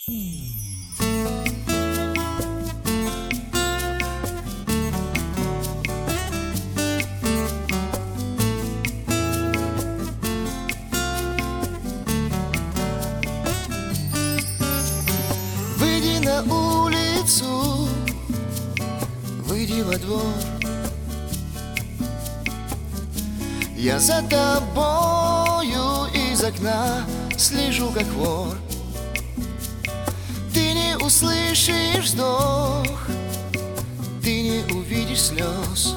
Выйди на улицу, выйди во двор. Я за тобою из окна слежу, как вор. Ты не услышишь вздох, ты не увидишь слез.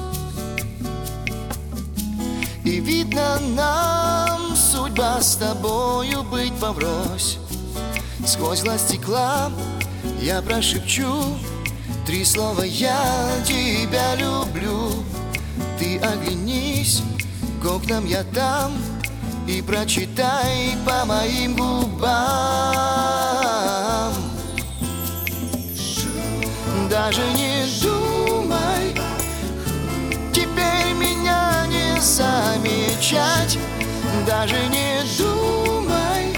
И видно нам судьба с тобою быть поврось. Сквозь глаз стекла я прошепчу 3 слова: я тебя люблю. Ты оглянись, к окнам я там, и прочитай по моим губам. Даже не думай теперь меня не замечать. Даже не думай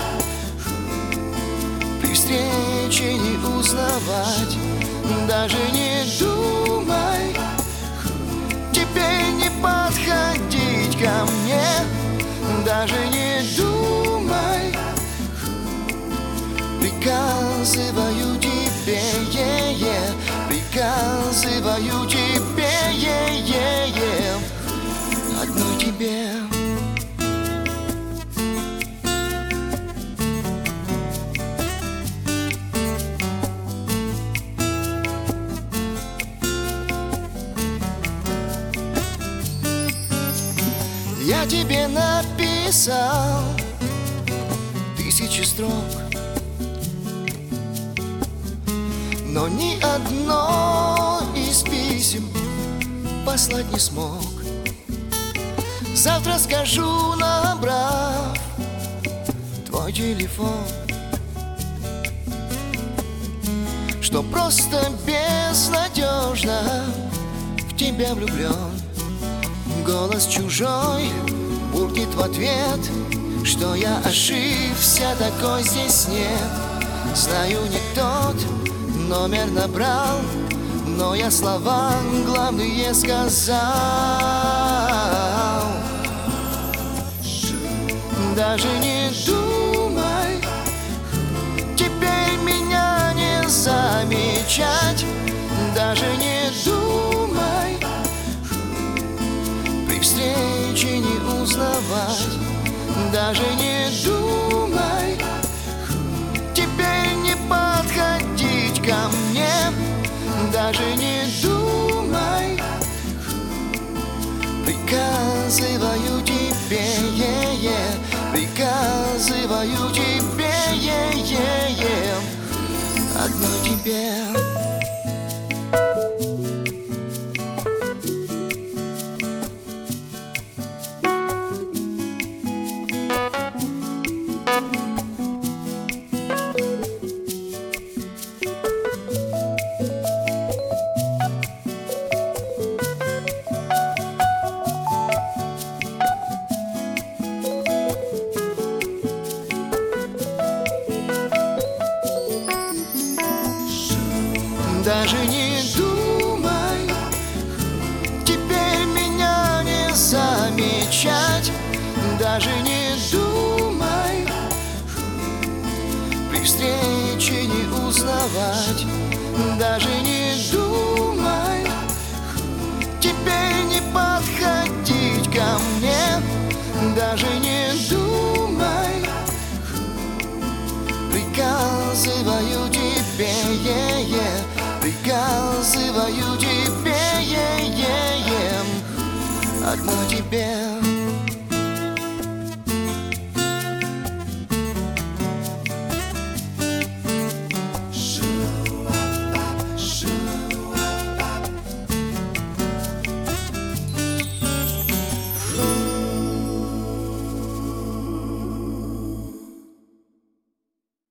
при встрече не узнавать. Даже не думай теперь не подходить ко мне. Даже не думай, приказываю тебе, приказываю тебе, одной тебе. Я тебе написал 1000 строк, но ни одно из писем послать не смог. Завтра скажу, набрав твой телефон, что просто безнадежно в тебя влюблен. Голос чужой буркнет в ответ, что я ошибся, такой здесь нет. Знаю, не тот номер набрал, но я слова главные сказал. Даже не думай теперь меня не замечать. Даже не думай при встрече не узнавать. Даже не думай теперь не подходить ко мне. Даже не думай, приказываю тебе, приказываю тебе, одной тебе. Даже не думай теперь меня не замечать. Даже не думай при встрече не узнавать. Даже не думай теперь не подходить ко мне. Даже не думай, приказываю тебе, приказываю тебе, одной тебе.